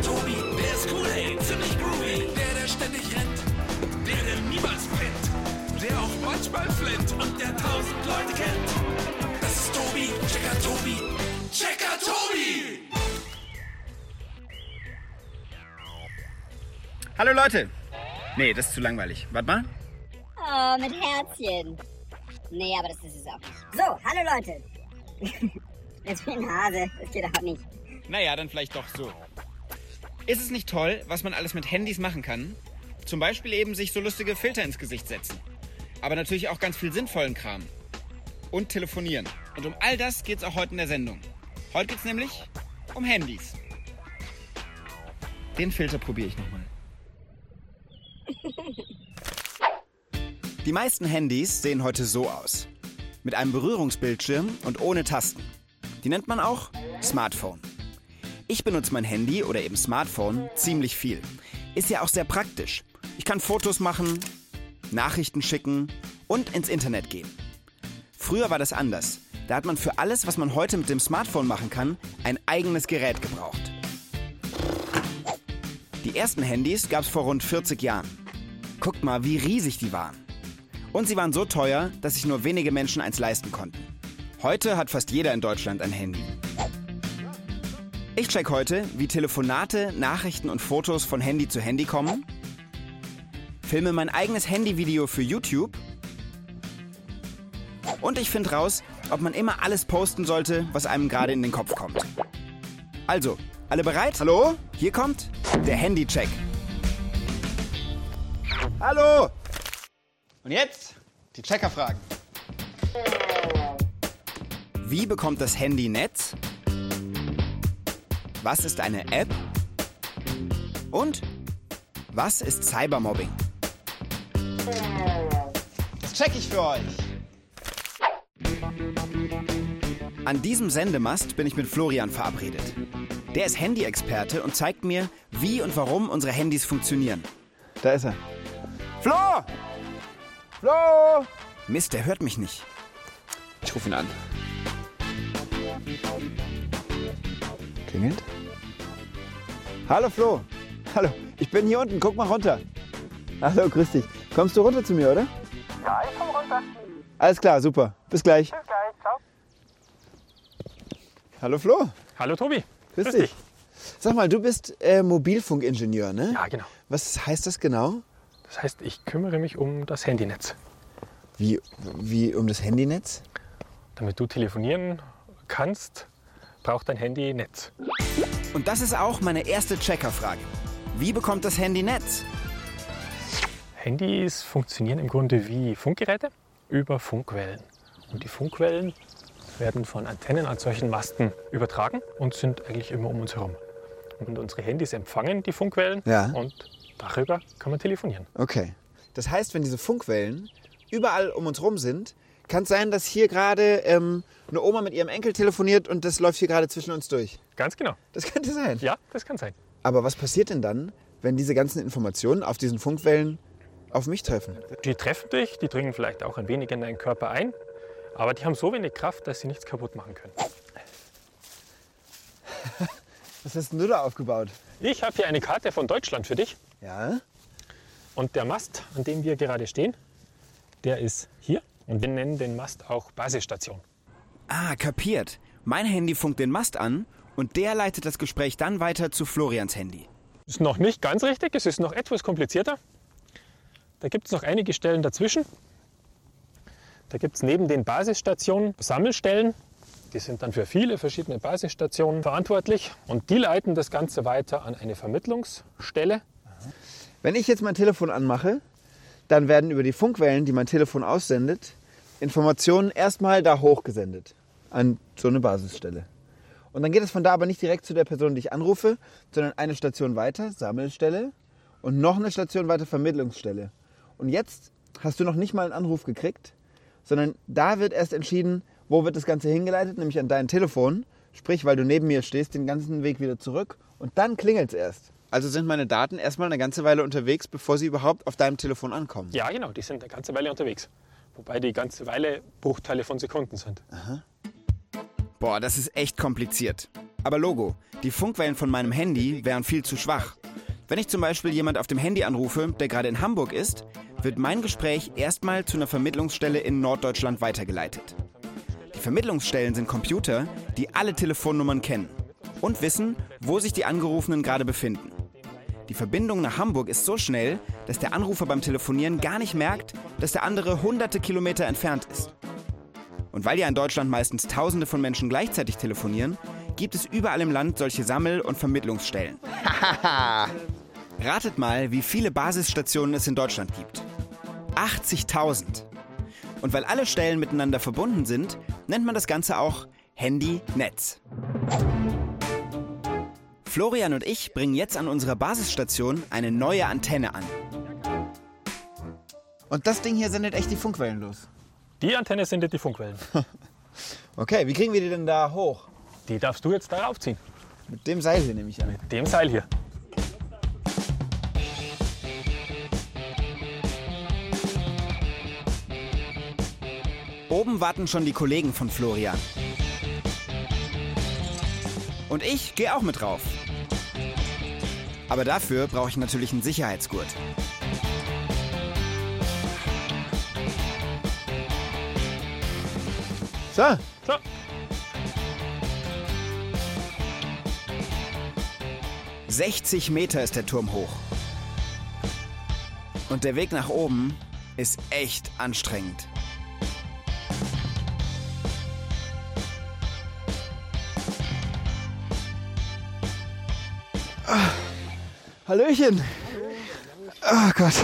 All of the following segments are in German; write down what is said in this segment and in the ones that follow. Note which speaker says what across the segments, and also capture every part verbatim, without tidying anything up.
Speaker 1: Tobi, der ist cool, hey, ziemlich groovy. Der, der ständig rennt, der, der niemals pennt, der auch manchmal flennt und der tausend Leute kennt. Das ist Tobi, Checker Tobi, Checker Tobi!
Speaker 2: Hallo Leute! Nee, das ist zu langweilig. Warte mal.
Speaker 3: Oh, mit Herzchen. Nee, aber das ist es auch nicht. So, hallo Leute. Jetzt bin ich Hase, das geht auch nicht.
Speaker 2: Naja, dann vielleicht doch so. Ist es nicht toll, was man alles mit Handys machen kann? Zum Beispiel eben sich so lustige Filter ins Gesicht setzen. Aber natürlich auch ganz viel sinnvollen Kram. Und telefonieren. Und um all das geht's auch heute in der Sendung. Heute geht's nämlich um Handys. Den Filter probiere ich nochmal. Die meisten Handys sehen heute so aus. Mit einem Berührungsbildschirm und ohne Tasten. Die nennt man auch Smartphone. Ich benutze mein Handy oder eben Smartphone ziemlich viel. Ist ja auch sehr praktisch. Ich kann Fotos machen, Nachrichten schicken und ins Internet gehen. Früher war das anders. Da hat man für alles, was man heute mit dem Smartphone machen kann, ein eigenes Gerät gebraucht. Die ersten Handys gab es vor rund vierzig Jahren. Guckt mal, wie riesig die waren. Und sie waren so teuer, dass sich nur wenige Menschen eins leisten konnten. Heute hat fast jeder in Deutschland ein Handy. Ich check heute, wie Telefonate, Nachrichten und Fotos von Handy zu Handy kommen, filme mein eigenes Handyvideo für YouTube und ich finde raus, ob man immer alles posten sollte, was einem gerade in den Kopf kommt. Also, alle bereit? Hallo? Hier kommt der Handy-Check. Hallo! Und jetzt die Checkerfragen. Wie bekommt das Handy Netz? Was ist eine App? Und was ist Cybermobbing? Das check ich für euch. An diesem Sendemast bin ich mit Florian verabredet. Der ist Handy-Experte und zeigt mir, wie und warum unsere Handys funktionieren. Da ist er. Flo! Flo! Mist, der hört mich nicht. Ich rufe ihn an. Klingelt? Hallo Flo. Hallo, ich bin hier unten, guck mal runter. Hallo, grüß dich. Kommst du runter zu mir, oder?
Speaker 4: Ja, ich komm runter.
Speaker 2: Alles klar, super. Bis gleich.
Speaker 4: Bis gleich, ciao.
Speaker 2: Hallo Flo.
Speaker 4: Hallo Tobi.
Speaker 2: Grüß,
Speaker 4: Grüß
Speaker 2: dich.
Speaker 4: dich.
Speaker 2: Sag mal, du bist äh, Mobilfunkingenieur, ne?
Speaker 4: Ja, genau.
Speaker 2: Was heißt das genau?
Speaker 4: Das heißt, ich kümmere mich um das Handynetz.
Speaker 2: Wie, wie um das Handynetz?
Speaker 4: Damit du telefonieren kannst, braucht dein Handy Netz.
Speaker 2: Und das ist auch meine erste Checkerfrage. Wie bekommt das Handy Netz?
Speaker 4: Handys funktionieren im Grunde wie Funkgeräte über Funkwellen. Und die Funkwellen werden von Antennen an solchen Masten übertragen und sind eigentlich immer um uns herum. Und unsere Handys empfangen die Funkwellen
Speaker 2: Ja.
Speaker 4: und darüber kann man telefonieren.
Speaker 2: Okay. Das heißt, wenn diese Funkwellen überall um uns rum sind, kann es sein, dass hier gerade ähm, eine Oma mit ihrem Enkel telefoniert und das läuft hier gerade zwischen uns durch.
Speaker 4: Ganz genau.
Speaker 2: Das könnte sein.
Speaker 4: Ja, das kann sein.
Speaker 2: Aber was passiert denn dann, wenn diese ganzen Informationen auf diesen Funkwellen auf mich treffen?
Speaker 4: Die treffen dich, die dringen vielleicht auch ein wenig in deinen Körper ein, aber die haben so wenig Kraft, dass sie nichts kaputt machen können.
Speaker 2: Was hast denn du da aufgebaut?
Speaker 4: Ich habe hier eine Karte von Deutschland für dich.
Speaker 2: Ja?
Speaker 4: Und der Mast, an dem wir gerade stehen, der ist hier. Und wir nennen den Mast auch Basisstation.
Speaker 2: Ah, kapiert. Mein Handy funkt den Mast an und der leitet das Gespräch dann weiter zu Florians Handy.
Speaker 4: Ist noch nicht ganz richtig, es ist noch etwas komplizierter. Da gibt es noch einige Stellen dazwischen. Da gibt es neben den Basisstationen Sammelstellen. Die sind dann für viele verschiedene Basisstationen verantwortlich. Und die leiten das Ganze weiter an eine Vermittlungsstelle.
Speaker 2: Wenn ich jetzt mein Telefon anmache, dann werden über die Funkwellen, die mein Telefon aussendet, Informationen erstmal da hochgesendet an so eine Basisstelle. Und dann geht es von da aber nicht direkt zu der Person, die ich anrufe, sondern eine Station weiter, Sammelstelle, und noch eine Station weiter, Vermittlungsstelle. Und jetzt hast du noch nicht mal einen Anruf gekriegt, sondern da wird erst entschieden, wo wird das Ganze hingeleitet, nämlich an dein Telefon. Sprich, weil du neben mir stehst, den ganzen Weg wieder zurück und dann klingelt es erst. Also sind meine Daten erstmal eine ganze Weile unterwegs, bevor sie überhaupt auf deinem Telefon ankommen?
Speaker 4: Ja, genau, die sind eine ganze Weile unterwegs. Wobei die ganze Weile Bruchteile von Sekunden sind.
Speaker 2: Aha. Boah, das ist echt kompliziert.
Speaker 5: Aber Logo, die Funkwellen von meinem Handy wären viel zu schwach. Wenn ich zum Beispiel jemand auf dem Handy anrufe, der gerade in Hamburg ist, wird mein Gespräch erstmal zu einer Vermittlungsstelle in Norddeutschland weitergeleitet. Die Vermittlungsstellen sind Computer, die alle Telefonnummern kennen und wissen, wo sich die Angerufenen gerade befinden. Die Verbindung nach Hamburg ist so schnell, dass der Anrufer beim Telefonieren gar nicht merkt, dass der andere hunderte Kilometer entfernt ist. Und weil ja in Deutschland meistens Tausende von Menschen gleichzeitig telefonieren, gibt es überall im Land solche Sammel- und Vermittlungsstellen. Ratet mal, wie viele Basisstationen es in Deutschland gibt. achtzigtausend. Und weil alle Stellen miteinander verbunden sind, nennt man das Ganze auch Handynetz. Florian und ich bringen jetzt an unserer Basisstation eine neue Antenne an.
Speaker 2: Und das Ding hier sendet echt die Funkwellen los?
Speaker 4: Die Antenne sendet die Funkwellen.
Speaker 2: Okay, wie kriegen wir die denn da hoch?
Speaker 4: Die darfst du jetzt da raufziehen.
Speaker 2: Mit dem Seil hier nehme ich an.
Speaker 4: Mit dem Seil hier.
Speaker 5: Oben warten schon die Kollegen von Florian. Und ich gehe auch mit rauf. Aber dafür brauche ich natürlich einen Sicherheitsgurt.
Speaker 2: So,
Speaker 4: So,
Speaker 5: sechzig Meter ist der Turm hoch. Und der Weg nach oben ist echt anstrengend.
Speaker 2: Hallöchen. Oh Gott.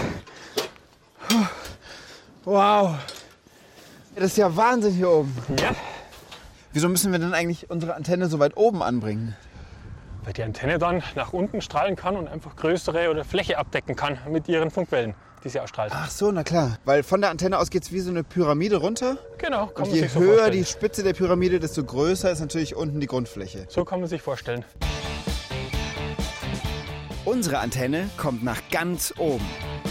Speaker 2: Wow. Das ist ja Wahnsinn hier oben.
Speaker 4: ja.
Speaker 2: Wieso müssen wir denn eigentlich unsere Antenne so weit oben anbringen?
Speaker 4: Weil die Antenne dann nach unten strahlen kann und einfach größere oder Fläche abdecken kann mit ihren Funkwellen, die sie ausstrahlt.
Speaker 2: Ach so, na klar. Weil von der Antenne aus geht es wie so eine Pyramide runter.
Speaker 4: Genau, kann
Speaker 2: Und
Speaker 4: man
Speaker 2: je
Speaker 4: sich so
Speaker 2: höher
Speaker 4: vorstellen.
Speaker 2: die Spitze der Pyramide, desto größer ist natürlich unten die Grundfläche.
Speaker 4: So kann man sich vorstellen.
Speaker 5: Unsere Antenne kommt nach ganz oben.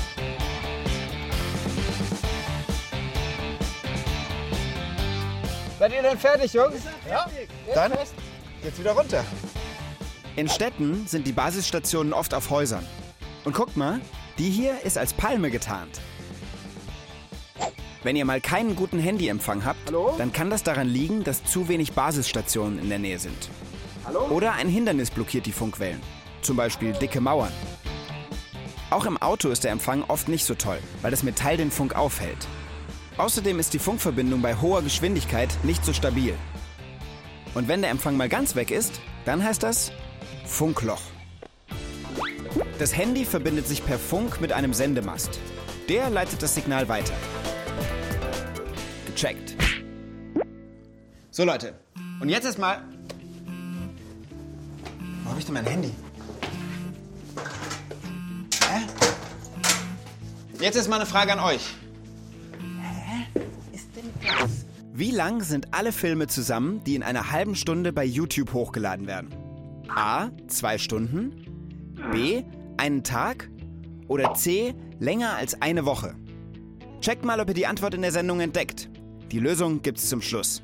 Speaker 2: Seid ihr denn fertig, Jungs? Ja. Dann geht's wieder runter.
Speaker 5: In Städten sind die Basisstationen oft auf Häusern. Und guckt mal, die hier ist als Palme getarnt. Wenn ihr mal keinen guten Handyempfang habt,
Speaker 2: Hallo?
Speaker 5: dann kann das daran liegen, dass zu wenig Basisstationen in der Nähe sind.
Speaker 2: Hallo?
Speaker 5: Oder ein Hindernis blockiert die Funkwellen. Zum Beispiel dicke Mauern. Auch im Auto ist der Empfang oft nicht so toll, weil das Metall den Funk aufhält. Außerdem ist die Funkverbindung bei hoher Geschwindigkeit nicht so stabil. Und wenn der Empfang mal ganz weg ist, dann heißt das Funkloch. Das Handy verbindet sich per Funk mit einem Sendemast. Der leitet das Signal weiter. Gecheckt.
Speaker 2: So Leute, und jetzt erstmal. Wo habe ich denn mein Handy? Hä? Jetzt ist mal eine Frage an euch.
Speaker 5: Wie lang sind alle Filme zusammen, die in einer halben Stunde bei YouTube hochgeladen werden? A. Zwei Stunden. B. Einen Tag. Oder C. Länger als eine Woche. Checkt mal, ob ihr die Antwort in der Sendung entdeckt. Die Lösung gibt's zum Schluss.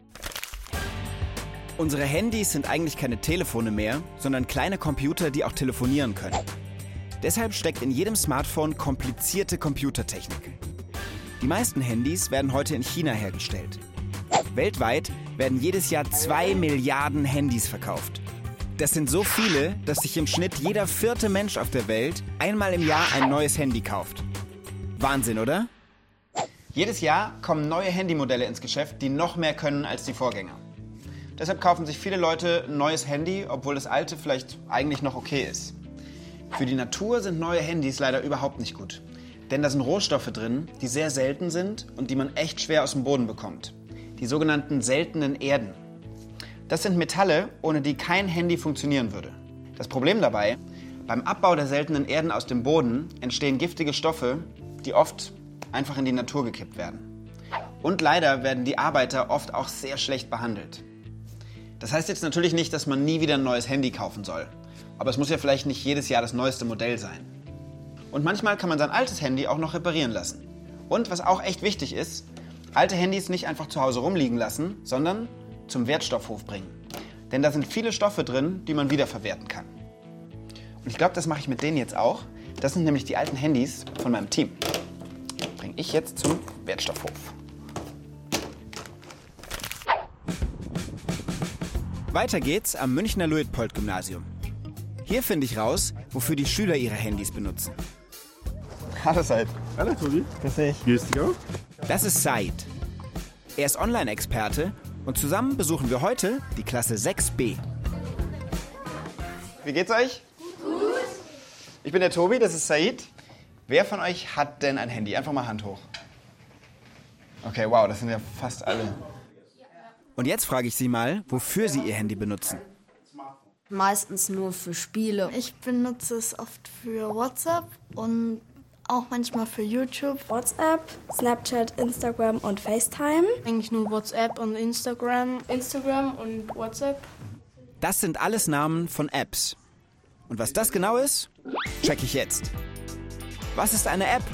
Speaker 5: Unsere Handys sind eigentlich keine Telefone mehr, sondern kleine Computer, die auch telefonieren können. Deshalb steckt in jedem Smartphone komplizierte Computertechnik. Die meisten Handys werden heute in China hergestellt. Weltweit werden jedes Jahr zwei Milliarden Handys verkauft. Das sind so viele, dass sich im Schnitt jeder vierte Mensch auf der Welt einmal im Jahr ein neues Handy kauft. Wahnsinn, oder?
Speaker 2: Jedes Jahr kommen neue Handymodelle ins Geschäft, die noch mehr können als die Vorgänger. Deshalb kaufen sich viele Leute ein neues Handy, obwohl das alte vielleicht eigentlich noch okay ist. Für die Natur sind neue Handys leider überhaupt nicht gut. Denn da sind Rohstoffe drin, die sehr selten sind und die man echt schwer aus dem Boden bekommt. Die sogenannten seltenen Erden. Das sind Metalle, ohne die kein Handy funktionieren würde. Das Problem dabei, beim Abbau der seltenen Erden aus dem Boden entstehen giftige Stoffe, die oft einfach in die Natur gekippt werden. Und leider werden die Arbeiter oft auch sehr schlecht behandelt. Das heißt jetzt natürlich nicht, dass man nie wieder ein neues Handy kaufen soll. Aber es muss ja vielleicht nicht jedes Jahr das neueste Modell sein. Und manchmal kann man sein altes Handy auch noch reparieren lassen. Und was auch echt wichtig ist, alte Handys nicht einfach zu Hause rumliegen lassen, sondern zum Wertstoffhof bringen.
Speaker 5: Denn da sind viele Stoffe drin, die man wiederverwerten kann. Und ich glaube, das mache ich mit denen jetzt auch. Das sind nämlich die alten Handys von meinem Team. Bringe ich jetzt zum Wertstoffhof. Weiter geht's am Münchner Luitpold-Gymnasium. Hier finde ich raus, wofür die Schüler ihre Handys benutzen.
Speaker 2: Hallo Said.
Speaker 6: Hallo Tobi.
Speaker 2: Grüß dich.
Speaker 6: Grüß dich auch.
Speaker 5: Das ist Said. Er ist Online-Experte und zusammen besuchen wir heute die Klasse sechs b.
Speaker 2: Wie geht's euch? Gut. Ich bin der Tobi, das ist Said. Wer von euch hat denn ein Handy? Einfach mal Hand hoch. Okay, wow, das sind ja fast alle.
Speaker 5: Und jetzt frage ich Sie mal, wofür Sie Ihr Handy benutzen.
Speaker 7: Meistens nur für Spiele.
Speaker 8: Ich benutze es oft für WhatsApp und auch manchmal für YouTube.
Speaker 9: WhatsApp, Snapchat, Instagram und FaceTime.
Speaker 10: Eigentlich nur WhatsApp und Instagram. Instagram und WhatsApp.
Speaker 5: Das sind alles Namen von Apps. Und was das genau ist, check ich jetzt. Was ist eine App?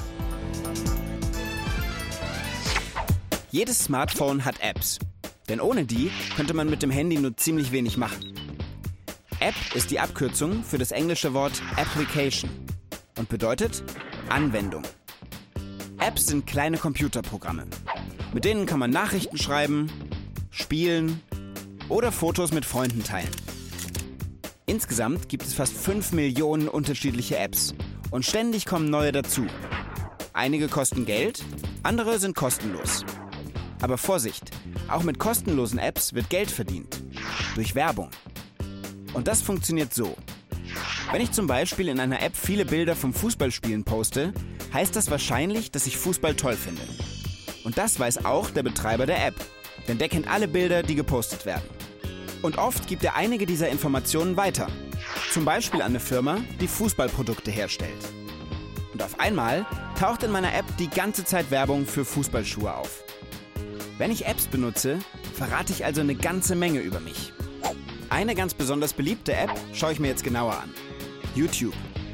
Speaker 5: Jedes Smartphone hat Apps. Denn ohne die könnte man mit dem Handy nur ziemlich wenig machen. App ist die Abkürzung für das englische Wort Application und bedeutet Anwendung. Apps sind kleine Computerprogramme. Mit denen kann man Nachrichten schreiben, spielen oder Fotos mit Freunden teilen. Insgesamt gibt es fast fünf Millionen unterschiedliche Apps und ständig kommen neue dazu. Einige kosten Geld, andere sind kostenlos. Aber Vorsicht, auch mit kostenlosen Apps wird Geld verdient. Durch Werbung. Und das funktioniert so. Wenn ich zum Beispiel in einer App viele Bilder vom Fußballspielen poste, heißt das wahrscheinlich, dass ich Fußball toll finde. Und das weiß auch der Betreiber der App, denn der kennt alle Bilder, die gepostet werden. Und oft gibt er einige dieser Informationen weiter. Zum Beispiel an eine Firma, die Fußballprodukte herstellt. Und auf einmal taucht in meiner App die ganze Zeit Werbung für Fußballschuhe auf. Wenn ich Apps benutze, verrate ich also eine ganze Menge über mich. Eine ganz besonders beliebte App schaue ich mir jetzt genauer an. YouTube.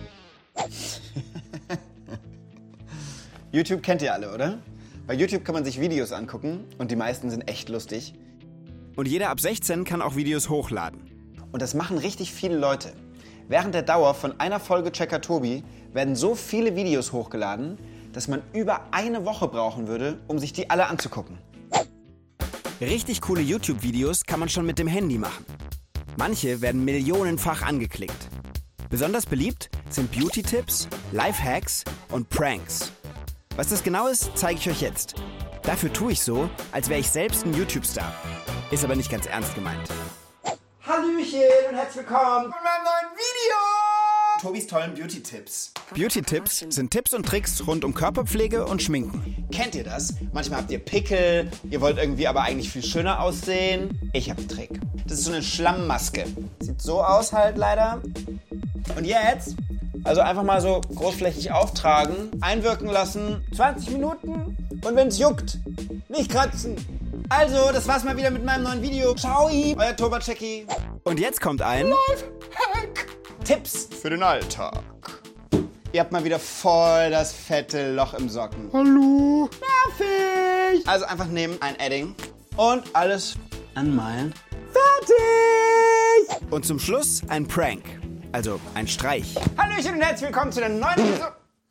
Speaker 2: YouTube kennt ihr alle, oder? Bei YouTube kann man sich Videos angucken und die meisten sind echt lustig.
Speaker 5: Und jeder ab sechzehn kann auch Videos hochladen.
Speaker 2: Und das machen richtig viele Leute. Während der Dauer von einer Folge Checker Tobi werden so viele Videos hochgeladen, dass man über eine Woche brauchen würde, um sich die alle anzugucken.
Speaker 5: Richtig coole YouTube-Videos kann man schon mit dem Handy machen. Manche werden millionenfach angeklickt. Besonders beliebt sind Beauty-Tipps, Lifehacks und Pranks. Was das genau ist, zeige ich euch jetzt. Dafür tue ich so, als wäre ich selbst ein YouTube-Star. Ist aber nicht ganz ernst gemeint.
Speaker 2: Hallöchen und herzlich willkommen zu meinem neuen Video! Tobis tollen Beauty-Tipps.
Speaker 5: Beauty-Tipps sind Tipps und Tricks rund um Körperpflege und Schminken.
Speaker 2: Kennt ihr das? Manchmal habt ihr Pickel, ihr wollt irgendwie aber eigentlich viel schöner aussehen. Ich habe einen Trick. Das ist so eine Schlammmaske. Sieht so aus halt leider. Und jetzt, also einfach mal so großflächig auftragen, einwirken lassen, zwanzig Minuten und wenn es juckt, nicht kratzen. Also, das war's mal wieder mit meinem neuen Video. Ciao, euer Tobaceki.
Speaker 5: Und jetzt kommt ein
Speaker 2: Lifehack. Tipps für den Alltag. Ihr habt mal wieder voll das fette Loch im Socken.
Speaker 6: Hallo.
Speaker 2: Nervig. Also einfach nehmen, ein Edding und alles anmalen. Fertig.
Speaker 5: Und zum Schluss ein Prank. Also ein Streich.
Speaker 2: Hallöchen und herzlich willkommen zu der neuen Video.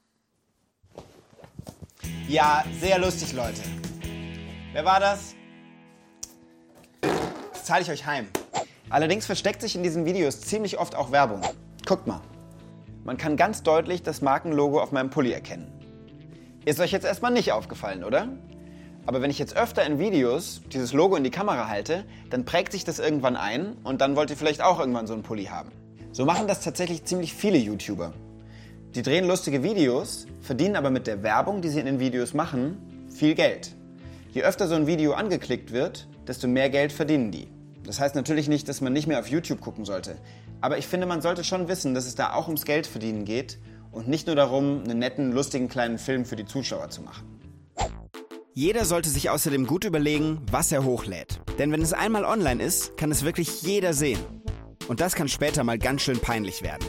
Speaker 2: Ja, sehr lustig, Leute. Wer war das? Das zahle ich euch heim. Allerdings versteckt sich in diesen Videos ziemlich oft auch Werbung. Guckt mal. Man kann ganz deutlich das Markenlogo auf meinem Pulli erkennen. Ist euch jetzt erstmal nicht aufgefallen, oder? Aber wenn ich jetzt öfter in Videos dieses Logo in die Kamera halte, dann prägt sich das irgendwann ein und dann wollt ihr vielleicht auch irgendwann so einen Pulli haben. So machen das tatsächlich ziemlich viele YouTuber. Die drehen lustige Videos, verdienen aber mit der Werbung, die sie in den Videos machen, viel Geld. Je öfter so ein Video angeklickt wird, desto mehr Geld verdienen die. Das heißt natürlich nicht, dass man nicht mehr auf YouTube gucken sollte. Aber ich finde, man sollte schon wissen, dass es da auch ums Geldverdienen geht und nicht nur darum, einen netten, lustigen kleinen Film für die Zuschauer zu machen.
Speaker 5: Jeder sollte sich außerdem gut überlegen, was er hochlädt. Denn wenn es einmal online ist, kann es wirklich jeder sehen. Und das kann später mal ganz schön peinlich werden.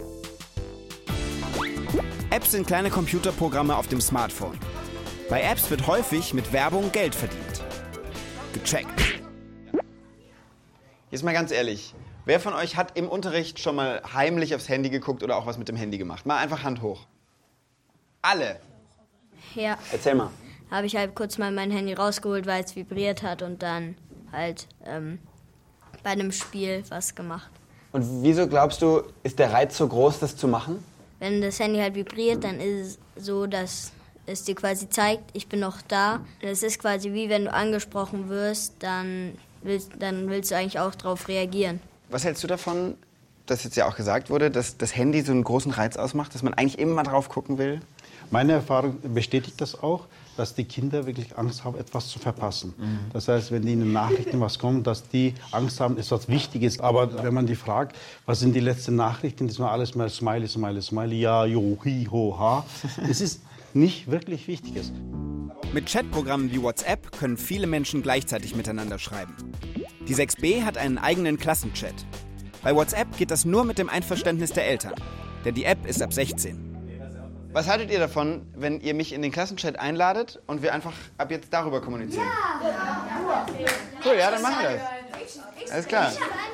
Speaker 5: Apps sind kleine Computerprogramme auf dem Smartphone. Bei Apps wird häufig mit Werbung Geld verdient. Gecheckt. Jetzt mal ganz ehrlich, wer von euch hat im Unterricht schon mal heimlich aufs Handy geguckt oder auch was mit dem Handy gemacht? Mal einfach Hand hoch. Alle.
Speaker 7: Ja.
Speaker 5: Erzähl mal.
Speaker 7: Habe ich halt kurz mal mein Handy rausgeholt, weil es vibriert hat und dann halt ähm, bei einem Spiel was gemacht.
Speaker 5: Und wieso glaubst du, ist der Reiz so groß, das zu machen?
Speaker 7: Wenn das Handy halt vibriert, dann ist es so, dass es dir quasi zeigt, ich bin noch da. Es ist quasi wie wenn du angesprochen wirst, dann willst, dann willst du eigentlich auch darauf reagieren.
Speaker 5: Was hältst du davon, dass jetzt ja auch gesagt wurde, dass das Handy so einen großen Reiz ausmacht, dass man eigentlich immer drauf gucken will?
Speaker 6: Meine Erfahrung bestätigt das auch, dass die Kinder wirklich Angst haben, etwas zu verpassen. Mhm. Das heißt, wenn in den Nachrichten was kommt, dass die Angst haben, ist was Wichtiges. Aber wenn man die fragt, was sind die letzten Nachrichten, das war alles mal Smiley, Smiley, Smiley, ja, jo, hi, ho, ha. Es ist nicht wirklich Wichtiges.
Speaker 5: Mit Chatprogrammen wie WhatsApp können viele Menschen gleichzeitig miteinander schreiben. Die sechs b hat einen eigenen Klassenchat. Bei WhatsApp geht das nur mit dem Einverständnis der Eltern, denn die App ist ab sechzehn. Was haltet ihr davon, wenn ihr mich in den Klassenchat einladet und wir einfach ab jetzt darüber kommunizieren? Ja! Cool, ja, dann machen wir das. Alles klar.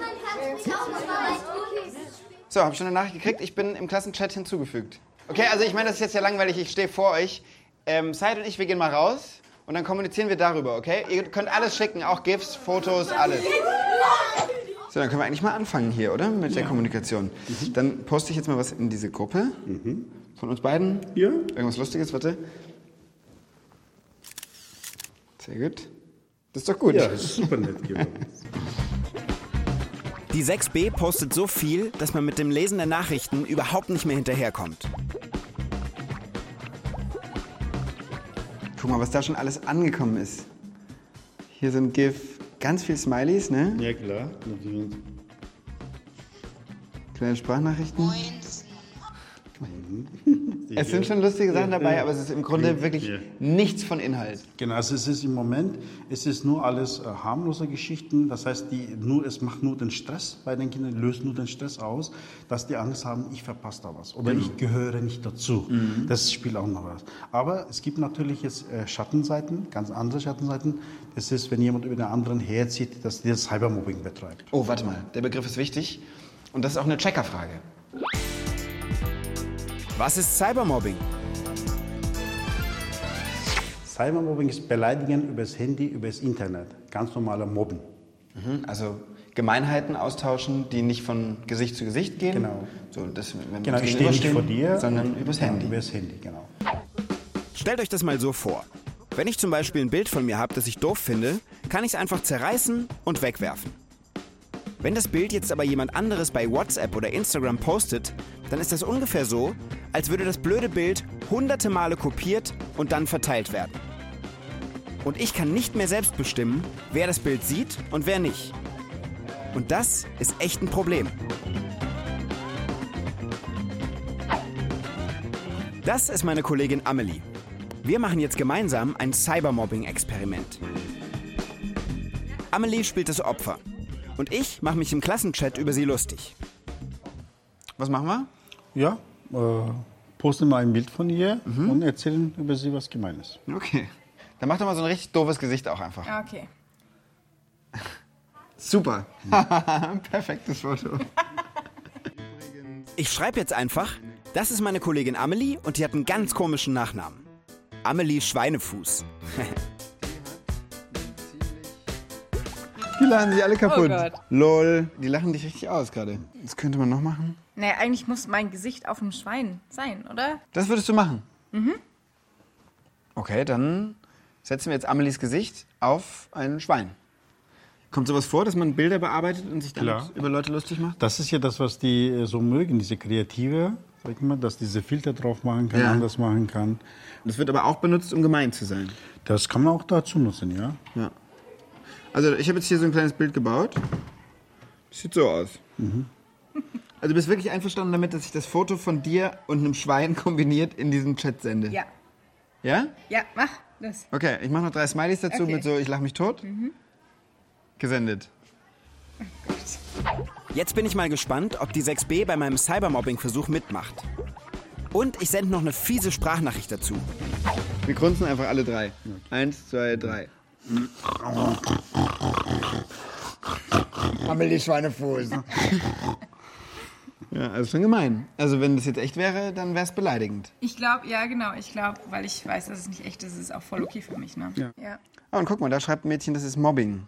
Speaker 5: So, habe ich schon eine Nachricht gekriegt? Ich bin im Klassenchat hinzugefügt. Okay, also ich meine, das ist jetzt ja langweilig, ich stehe vor euch. Ähm, Said und ich, wir gehen mal raus und dann kommunizieren wir darüber, okay? Ihr könnt alles schicken, auch GIFs, Fotos, alles. So, dann können wir eigentlich mal anfangen hier, oder? Mit der Kommunikation. Mhm. Dann poste ich jetzt mal was in diese Gruppe. Mhm. Von uns beiden? Ja. Irgendwas Lustiges, warte. Sehr gut. Das ist doch gut.
Speaker 6: Ja, das ist super nett geworden.
Speaker 5: Die sechs b postet so viel, dass man mit dem Lesen der Nachrichten überhaupt nicht mehr hinterherkommt. Guck mal, was da schon alles angekommen ist. Hier sind GIF, ganz viel Smileys, ne?
Speaker 6: Ja, klar. Natürlich.
Speaker 5: Kleine Sprachnachrichten. Es sind schon lustige Sachen dabei, aber es ist im Grunde wirklich ja. nichts von Inhalt.
Speaker 6: Genau, also es ist im Moment, es ist nur alles äh, harmlose Geschichten. Das heißt, die, nur, es macht nur den Stress bei den Kindern, löst nur den Stress aus, dass die Angst haben, ich verpasse da was oder genau. ich gehöre nicht dazu. Mhm. Das spielt auch noch was. Aber es gibt natürlich jetzt äh, Schattenseiten, ganz andere Schattenseiten. Das ist, wenn jemand über den anderen herzieht, dass der Cybermobbing betreibt.
Speaker 5: Oh, warte mal, der Begriff ist wichtig und das ist auch eine Checkerfrage. Was ist Cybermobbing?
Speaker 6: Cybermobbing ist Beleidigen übers Handy, übers Internet. Ganz normaler Mobben.
Speaker 5: Mhm, also Gemeinheiten austauschen, die nicht von Gesicht zu Gesicht gehen.
Speaker 6: Genau.
Speaker 5: So, das, wenn
Speaker 6: genau, ich stehe nicht vor dir,
Speaker 5: sondern übers Handy.
Speaker 6: Übers Handy, genau.
Speaker 5: Stellt euch das mal so vor. Wenn ich zum Beispiel ein Bild von mir habe, das ich doof finde, kann ich es einfach zerreißen und wegwerfen. Wenn das Bild jetzt aber jemand anderes bei WhatsApp oder Instagram postet, dann ist das ungefähr so, als würde das blöde Bild hunderte Male kopiert und dann verteilt werden. Und ich kann nicht mehr selbst bestimmen, wer das Bild sieht und wer nicht. Und das ist echt ein Problem. Das ist meine Kollegin Amelie. Wir machen jetzt gemeinsam ein Cybermobbing-Experiment. Amelie spielt das Opfer. Und ich mache mich im Klassenchat über sie lustig. Was machen wir?
Speaker 6: Ja, äh, posten mal ein Bild von ihr mhm. und erzählen über sie was Gemeines.
Speaker 5: Okay. Dann mach doch mal so ein richtig doofes Gesicht auch einfach.
Speaker 10: Okay.
Speaker 5: Super. Perfektes Foto. Ich schreibe jetzt einfach, das ist meine Kollegin Amelie und die hat einen ganz komischen Nachnamen. Amelie Schweinefuß. Die lachen sich alle kaputt.
Speaker 10: Oh Gott.
Speaker 5: Lol. Die lachen dich richtig aus gerade. Das könnte man noch machen.
Speaker 10: Naja, eigentlich muss mein Gesicht auf dem Schwein sein, oder?
Speaker 5: Das würdest du machen?
Speaker 10: Mhm.
Speaker 5: Okay, dann setzen wir jetzt Amelies Gesicht auf ein Schwein. Kommt sowas vor, dass man Bilder bearbeitet und sich dann Klar. über Leute lustig macht?
Speaker 6: Das ist ja das, was die so mögen, diese Kreative, sag ich mal, dass diese Filter drauf machen kann, ja. anders machen kann.
Speaker 5: Das wird aber auch benutzt, um gemein zu sein.
Speaker 6: Das kann man auch dazu nutzen, ja.
Speaker 5: Ja. Also ich habe jetzt hier so ein kleines Bild gebaut. Das sieht so aus. Mhm. Also du bist wirklich einverstanden damit, dass ich das Foto von dir und einem Schwein kombiniert in diesem Chat sende?
Speaker 10: Ja.
Speaker 5: Ja?
Speaker 10: Ja, mach das.
Speaker 5: Okay, ich mache noch drei Smileys dazu okay. mit so, ich lach mich tot. Mhm. Gesendet. Oh Gott. Jetzt bin ich mal gespannt, ob die sechs b bei meinem Cybermobbing-Versuch mitmacht. Und ich sende noch eine fiese Sprachnachricht dazu. Wir grunzen einfach alle drei. Eins, zwei, drei.
Speaker 2: Amelie Schweinefuß. Ja, also schon gemein. Also wenn das jetzt echt wäre, dann wäre es beleidigend.
Speaker 11: Ich glaube, ja genau, ich glaube, weil ich weiß, dass es nicht echt ist, ist es auch voll okay für mich, ne?
Speaker 2: Ja.
Speaker 11: Ja.
Speaker 2: Oh, und guck mal, da schreibt ein Mädchen, das ist Mobbing.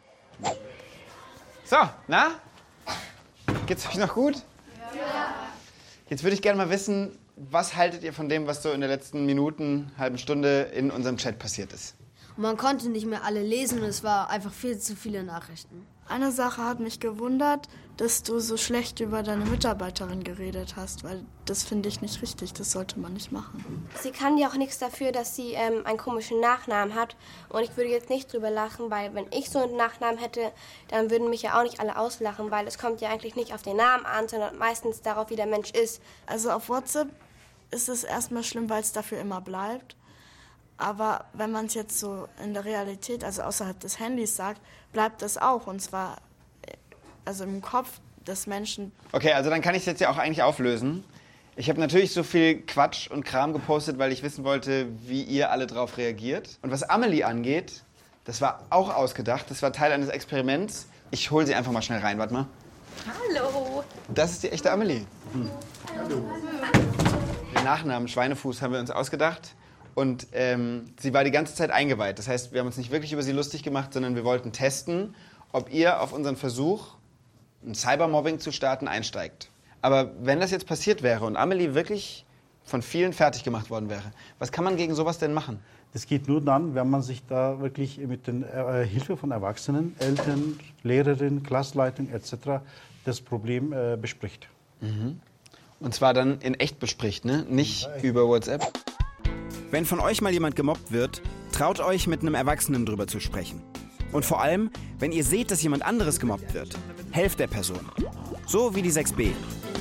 Speaker 2: So, na? Geht's euch noch gut? Ja. Jetzt würde ich gerne mal wissen, was haltet ihr von dem, was so in der letzten Minuten, halben Stunde in unserem Chat passiert ist?
Speaker 12: Man konnte nicht mehr alle lesen und es war einfach viel zu viele Nachrichten.
Speaker 8: Eine Sache hat mich gewundert, dass du so schlecht über deine Mitarbeiterin geredet hast, weil das finde ich nicht richtig, das sollte man nicht machen.
Speaker 13: Sie kann ja auch nichts dafür, dass sie ähm, einen komischen Nachnamen hat und ich würde jetzt nicht drüber lachen, weil wenn ich so einen Nachnamen hätte, dann würden mich ja auch nicht alle auslachen, weil es kommt ja eigentlich nicht auf den Namen an, sondern meistens darauf, wie der Mensch ist.
Speaker 8: Also auf WhatsApp ist es erstmal schlimm, weil es dafür immer bleibt. Aber wenn man es jetzt so in der Realität, also außerhalb des Handys sagt, bleibt das auch. Und zwar also im Kopf des Menschen.
Speaker 2: Okay, also dann kann ich es jetzt ja auch eigentlich auflösen. Ich habe natürlich so viel Quatsch und Kram gepostet, weil ich wissen wollte, wie ihr alle drauf reagiert. Und was Amelie angeht, das war auch ausgedacht. Das war Teil eines Experiments. Ich hole sie einfach mal schnell rein. Warte mal.
Speaker 11: Hallo.
Speaker 2: Das ist die echte Amelie. Hm.
Speaker 11: Hallo.
Speaker 2: Den Nachnamen Schweinefuß haben wir uns ausgedacht. Und ähm, sie war die ganze Zeit eingeweiht. Das heißt, wir haben uns nicht wirklich über sie lustig gemacht, sondern wir wollten testen, ob ihr auf unseren Versuch, ein Cybermobbing zu starten, einsteigt. Aber wenn das jetzt passiert wäre und Amelie wirklich von vielen fertig gemacht worden wäre, was kann man gegen sowas denn machen?
Speaker 6: Das geht nur dann, wenn man sich da wirklich mit der äh, Hilfe von Erwachsenen, Eltern, Lehrerinnen, Klassleitung et cetera das Problem äh, bespricht.
Speaker 2: Mhm. Und zwar dann in echt bespricht, ne? Nicht ja, über WhatsApp.
Speaker 5: Wenn von euch mal jemand gemobbt wird, traut euch, mit einem Erwachsenen drüber zu sprechen. Und vor allem, wenn ihr seht, dass jemand anderes gemobbt wird, helft der Person. So wie die sechs b.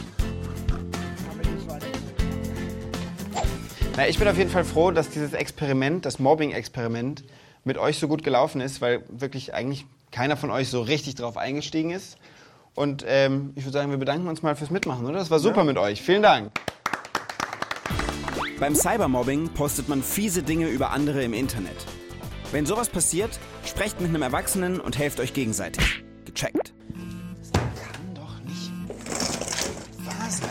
Speaker 2: Na, ich bin auf jeden Fall froh, dass dieses Experiment, das Mobbing-Experiment, mit euch so gut gelaufen ist, weil wirklich eigentlich keiner von euch so richtig drauf eingestiegen ist. Und ähm, ich würde sagen, wir bedanken uns mal fürs Mitmachen, oder? Das war super ja. mit euch. Vielen Dank.
Speaker 5: Beim Cybermobbing postet man fiese Dinge über andere im Internet. Wenn sowas passiert, sprecht mit einem Erwachsenen und helft euch gegenseitig. Gecheckt.
Speaker 2: Das kann doch nicht wahr sein.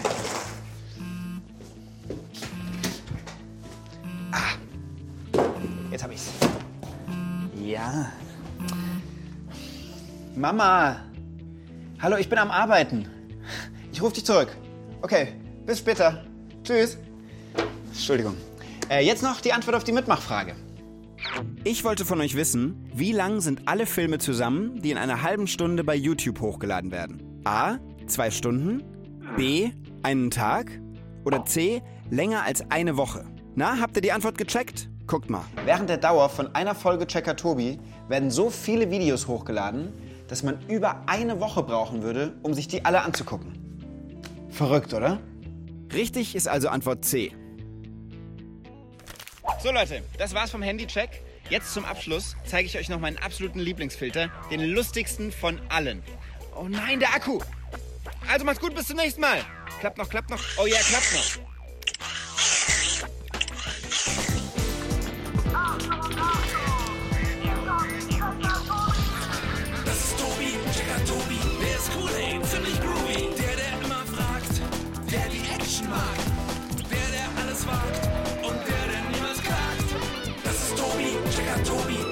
Speaker 2: Ah, jetzt hab ich's. Ja. Mama. Hallo, ich bin am Arbeiten. Ich rufe dich zurück. Okay, bis später. Tschüss. Entschuldigung. Äh, jetzt noch die Antwort auf die Mitmachfrage.
Speaker 5: Ich wollte von euch wissen, wie lang sind alle Filme zusammen, die in einer halben Stunde bei YouTube hochgeladen werden? A. Zwei Stunden. B. Einen Tag. Oder C. Länger als eine Woche. Na, habt ihr die Antwort gecheckt? Guckt mal.
Speaker 2: Während der Dauer von einer Folge Checker Tobi werden so viele Videos hochgeladen, dass man über eine Woche brauchen würde, um sich die alle anzugucken. Verrückt, oder?
Speaker 5: Richtig ist also Antwort C.
Speaker 2: So Leute, das war's vom Handy-Check. Jetzt zum Abschluss zeige ich euch noch meinen absoluten Lieblingsfilter, den lustigsten von allen. Oh nein, der Akku! Also macht's gut, bis zum nächsten Mal. Klappt noch, klappt noch. Oh ja, klappt noch.
Speaker 1: Das ist Tobi, Checker Tobi. Der ist cool, ey, ziemlich groovy. Der, der immer fragt, der die Action mag. Der, der alles wagt und der, der niemals klagt. Das ist Tobi, Checker Tobi.